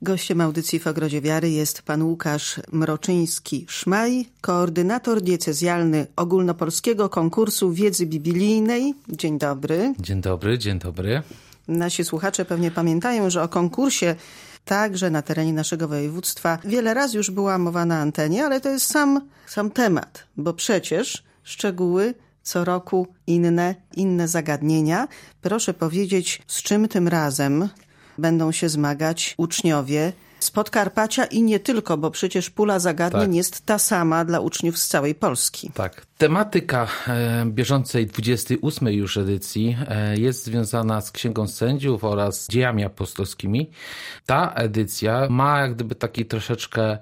Gościem audycji w Ogrodzie Wiary jest pan Łukasz Mroczyński-Szmaj, koordynator diecezjalny ogólnopolskiego konkursu wiedzy biblijnej. Dzień dobry. Dzień dobry, dzień dobry. Nasi słuchacze pewnie pamiętają, że o konkursie także na terenie naszego województwa wiele razy już była mowa na antenie, ale to jest sam temat, bo przecież szczegóły co roku inne zagadnienia. Proszę powiedzieć, z czym tym razem będą się zmagać uczniowie z Podkarpacia i nie tylko, bo przecież pula zagadnień jest ta sama dla uczniów z całej Polski. Tak. Tematyka bieżącej 28. już edycji jest związana z Księgą Sędziów oraz dziejami apostolskimi. Ta edycja ma jak gdyby taki troszeczkę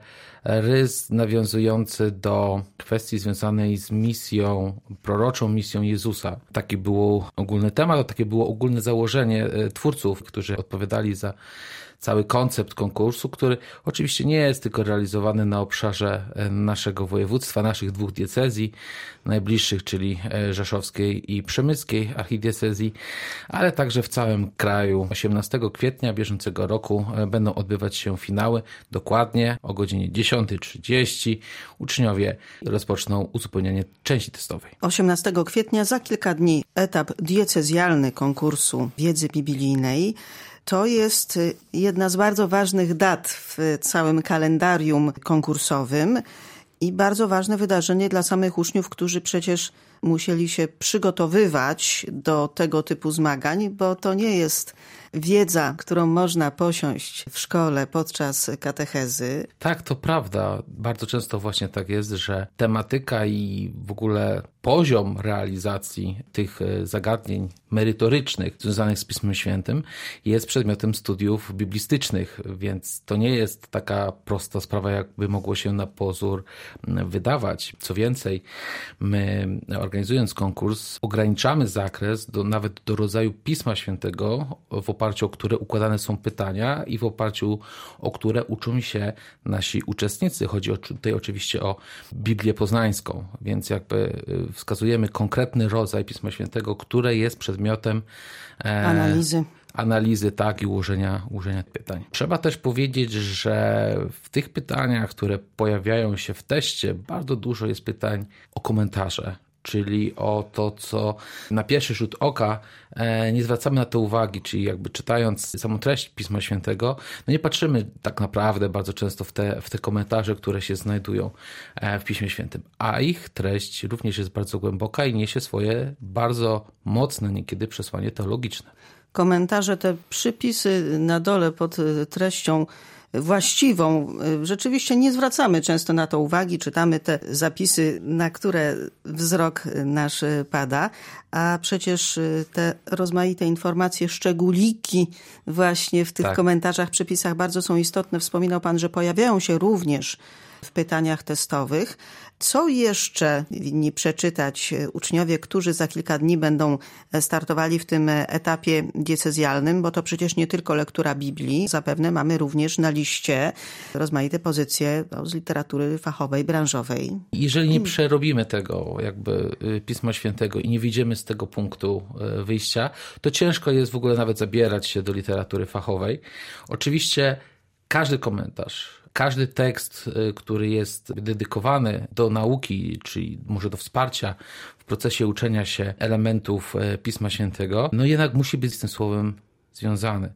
rys nawiązujący do kwestii związanej z misją, proroczą misją Jezusa. Taki był ogólny temat, takie było ogólne założenie twórców, którzy odpowiadali za cały koncept konkursu, który oczywiście nie jest tylko realizowany na obszarze naszego województwa, naszych dwóch diecezji najbliższych, czyli rzeszowskiej i przemyskiej archidiecezji, ale także w całym kraju. 18 kwietnia bieżącego roku będą odbywać się finały. Dokładnie o godzinie 10:30 uczniowie rozpoczną uzupełnianie części testowej. 18 kwietnia, za kilka dni, etap diecezjalny konkursu wiedzy biblijnej. To jest jedna z bardzo ważnych dat w całym kalendarium konkursowym i bardzo ważne wydarzenie dla samych uczniów, którzy przecież musieli się przygotowywać do tego typu zmagań, bo to nie jest wiedza, którą można posiąść w szkole podczas katechezy. Tak, to prawda. Bardzo często właśnie tak jest, że tematyka i w ogóle poziom realizacji tych zagadnień merytorycznych związanych z Pismem Świętym jest przedmiotem studiów biblistycznych, więc to nie jest taka prosta sprawa, jakby mogło się na pozór wydawać. Co więcej, my organizując konkurs ograniczamy zakres nawet do rodzaju Pisma Świętego, w oparciu o które układane są pytania i w oparciu o które uczą się nasi uczestnicy. Chodzi tutaj oczywiście o Biblię Poznańską, więc jakby wskazujemy konkretny rodzaj Pisma Świętego, które jest przedmiotem analizy, tak, i ułożenia pytań. Trzeba też powiedzieć, że w tych pytaniach, które pojawiają się w teście, bardzo dużo jest pytań o komentarze, czyli o to, co na pierwszy rzut oka nie zwracamy na to uwagi, czyli jakby czytając samą treść Pisma Świętego, no nie patrzymy tak naprawdę bardzo często w te komentarze, które się znajdują w Piśmie Świętym, a ich treść również jest bardzo głęboka i niesie swoje bardzo mocne niekiedy przesłanie teologiczne. Komentarze, te przypisy na dole pod treścią właściwą. Rzeczywiście nie zwracamy często na to uwagi, czytamy te zapisy, na które wzrok nasz pada, a przecież te rozmaite informacje, szczególiki właśnie w tych komentarzach, przypisach bardzo są istotne. Wspominał pan, że pojawiają się również w pytaniach testowych. Co jeszcze winni przeczytać uczniowie, którzy za kilka dni będą startowali w tym etapie diecezjalnym, bo to przecież nie tylko lektura Biblii. Zapewne mamy również na liście rozmaite pozycje z literatury fachowej, branżowej. Jeżeli nie przerobimy tego jakby Pisma Świętego i nie wyjdziemy z tego punktu wyjścia, to ciężko jest w ogóle nawet zabierać się do literatury fachowej. Oczywiście każdy komentarz, każdy tekst, który jest dedykowany do nauki, czyli może do wsparcia w procesie uczenia się elementów Pisma Świętego, no jednak musi być z tym słowem związany.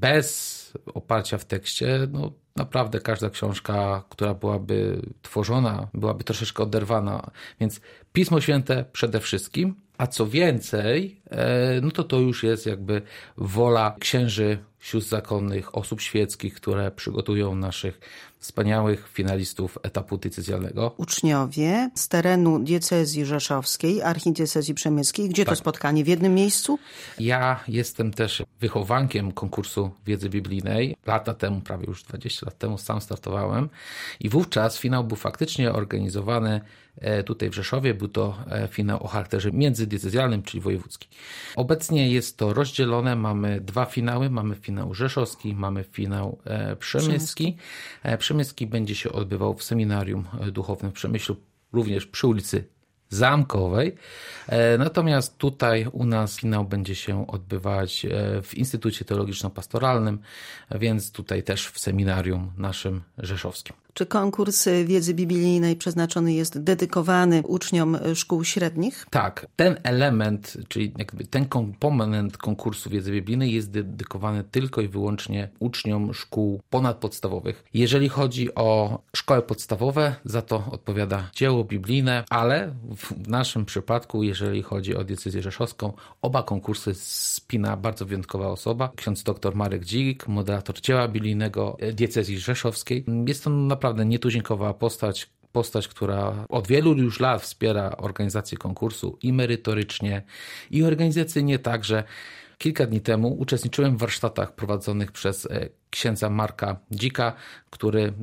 Bez oparcia w tekście, no naprawdę każda książka, która byłaby tworzona, byłaby troszeczkę oderwana. Więc Pismo Święte przede wszystkim, a co więcej, no to już jest jakby wola księży, sióstr zakonnych, osób świeckich, które przygotują naszych wspaniałych finalistów etapu diecezjalnego. Uczniowie z terenu diecezji rzeszowskiej, archidiecezji przemyskiej. Gdzie to spotkanie? W jednym miejscu? Ja jestem też wychowankiem konkursu wiedzy biblijnej. Lata temu, prawie już 20 lat temu sam startowałem i wówczas finał był faktycznie organizowany tutaj w Rzeszowie. Był to finał o charakterze międzydiecezjalnym, czyli wojewódzki. Obecnie jest to rozdzielone. Mamy dwa finały. Mamy finał rzeszowski, mamy finał przemyski. Przemyski będzie się odbywał w seminarium duchownym w Przemyślu, również przy ulicy zamkowej. Natomiast tutaj u nas finał będzie się odbywać w Instytucie Teologiczno-Pastoralnym, więc tutaj też w seminarium naszym rzeszowskim. Czy konkurs wiedzy biblijnej przeznaczony jest dedykowany uczniom szkół średnich? Tak, ten element, czyli jakby ten komponent konkursu wiedzy biblijnej jest dedykowany tylko i wyłącznie uczniom szkół ponadpodstawowych. Jeżeli chodzi o szkoły podstawowe, za to odpowiada dzieło biblijne, ale w naszym przypadku, jeżeli chodzi o diecezję rzeszowską, oba konkursy spina bardzo wyjątkowa osoba, ksiądz dr Marek Dzik, moderator dzieła biblijnego diecezji rzeszowskiej. Jest to naprawdę nietuzinkowa postać, która od wielu już lat wspiera organizację konkursu i merytorycznie, i organizacyjnie także. Kilka dni temu uczestniczyłem w warsztatach prowadzonych przez księdza Marka Dzika, który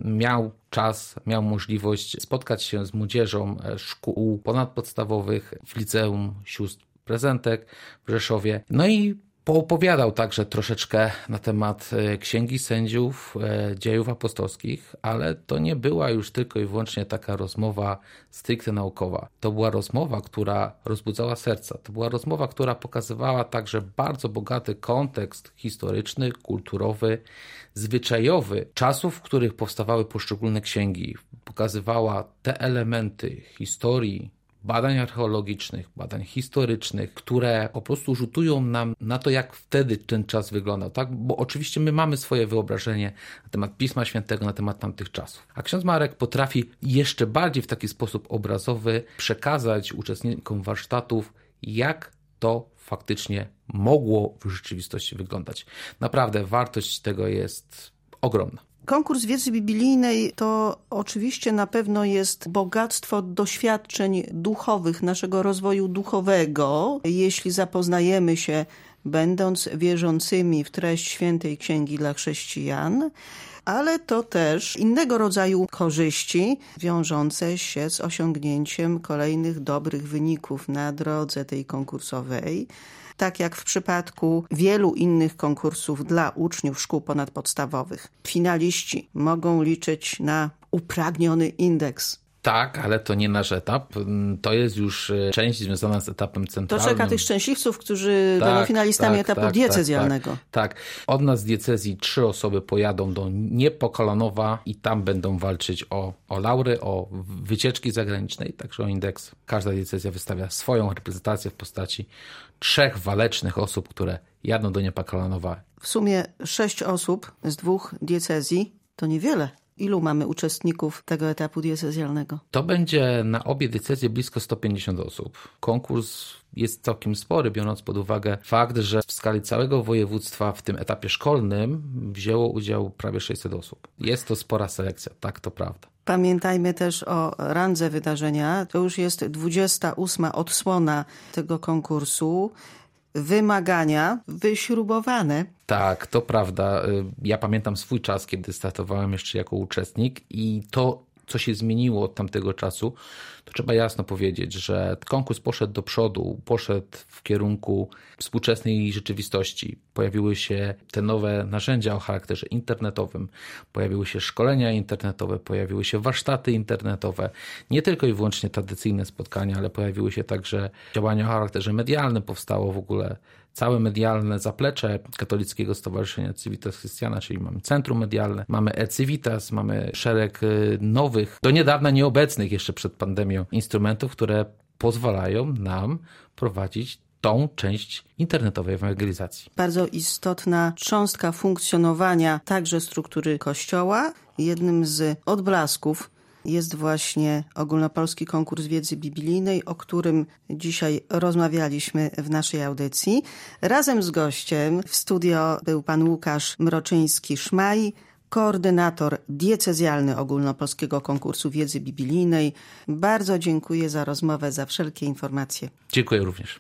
miał możliwość spotkać się z młodzieżą szkół ponadpodstawowych w Liceum Sióstr Prezentek w Rzeszowie. No i poopowiadał także troszeczkę na temat Księgi Sędziów, Dziejów Apostolskich, ale to nie była już tylko i wyłącznie taka rozmowa stricte naukowa. To była rozmowa, która rozbudzała serca. To była rozmowa, która pokazywała także bardzo bogaty kontekst historyczny, kulturowy, zwyczajowy czasów, w których powstawały poszczególne księgi. Pokazywała te elementy historii, badań archeologicznych, badań historycznych, które po prostu rzutują nam na to, jak wtedy ten czas wyglądał, tak? Bo oczywiście my mamy swoje wyobrażenie na temat Pisma Świętego, na temat tamtych czasów. A ksiądz Marek potrafi jeszcze bardziej w taki sposób obrazowy przekazać uczestnikom warsztatów, jak to faktycznie mogło w rzeczywistości wyglądać. Naprawdę wartość tego jest ogromna. Konkurs wiedzy biblijnej to oczywiście na pewno jest bogactwo doświadczeń duchowych, naszego rozwoju duchowego. Jeśli zapoznajemy się, będąc wierzącymi w treść Świętej Księgi dla chrześcijan, ale to też innego rodzaju korzyści wiążące się z osiągnięciem kolejnych dobrych wyników na drodze tej konkursowej. Tak jak w przypadku wielu innych konkursów dla uczniów szkół ponadpodstawowych. Finaliści mogą liczyć na upragniony indeks. Tak, ale to nie nasz etap. To jest już część związana z etapem centralnym. To czeka tych szczęśliwców, którzy będą finalistami etapu diecezjalnego. Tak. Od nas z diecezji 3 osoby pojadą do Niepokalanowa i tam będą walczyć o laury, o wycieczki zagranicznej, także o indeks. Każda diecezja wystawia swoją reprezentację w postaci 3 walecznych osób, które jadą do Niepokalanowa. W sumie 6 osób z 2 diecezji to niewiele. Ilu mamy uczestników tego etapu diecezjalnego? To będzie na obie diecezje blisko 150 osób. Konkurs jest całkiem spory, biorąc pod uwagę fakt, że w skali całego województwa w tym etapie szkolnym wzięło udział prawie 600 osób. Jest to spora selekcja, tak, to prawda. Pamiętajmy też o randze wydarzenia. To już jest 28. odsłona tego konkursu. Wymagania wyśrubowane. Tak, to prawda. Ja pamiętam swój czas, kiedy startowałem jeszcze jako uczestnik i to, co się zmieniło od tamtego czasu, to trzeba jasno powiedzieć, że konkurs poszedł do przodu, poszedł w kierunku współczesnej rzeczywistości. Pojawiły się te nowe narzędzia o charakterze internetowym, pojawiły się szkolenia internetowe, pojawiły się warsztaty internetowe, nie tylko i wyłącznie tradycyjne spotkania, ale pojawiły się także działania o charakterze medialnym, powstało w ogóle całe medialne zaplecze Katolickiego Stowarzyszenia Civitas Christiana, czyli mamy centrum medialne, mamy e-Civitas, mamy szereg nowych, do niedawna nieobecnych jeszcze przed pandemią instrumentów, które pozwalają nam prowadzić tą część internetowej ewangelizacji. Bardzo istotna cząstka funkcjonowania także struktury Kościoła. Jednym z odblasków jest właśnie ogólnopolski konkurs wiedzy biblijnej, o którym dzisiaj rozmawialiśmy w naszej audycji. Razem z gościem w studio był pan Łukasz Mroczyński-Szmaj, koordynator diecezjalny ogólnopolskiego konkursu wiedzy biblijnej. Bardzo dziękuję za rozmowę, za wszelkie informacje. Dziękuję również.